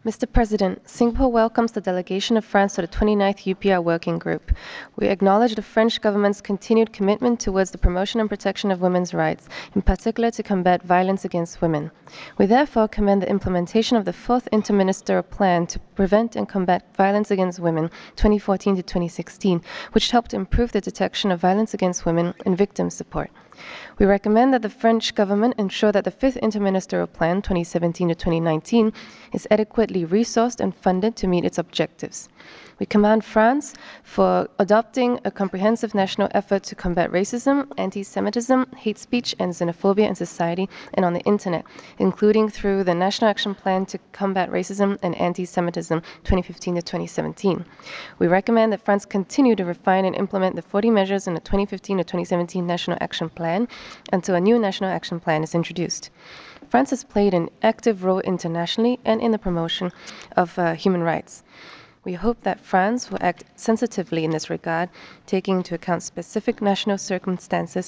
Mr. President, Singapore welcomes the delegation of France to the 29th UPR Working Group. We acknowledge the French government's continued commitment towards the promotion and protection of women's rights, in particular to combat violence against women. We therefore commend the implementation of the 4th Interministerial Plan to prevent and combat violence against women 2014 to 2016, which helped improve the detection of violence against women and victim support. We recommend that the French government ensure that the 5th Interministerial Plan 2017 to 2019 is adequately resourced and funded to meet its objectives. We commend France for adopting a comprehensive national effort to combat racism, anti-Semitism, hate speech, and xenophobia in society and on the internet, including through the National Action Plan to Combat Racism and Anti-Semitism 2015 to 2017. We recommend that France continue to refine and implement the 40 measures in the 2015 to 2017 National Action Plan until a new National Action Plan is introduced. France has played an active role internationally and in the promotion of human rights. We hope that France will act sensitively in this regard, taking into account specific national circumstances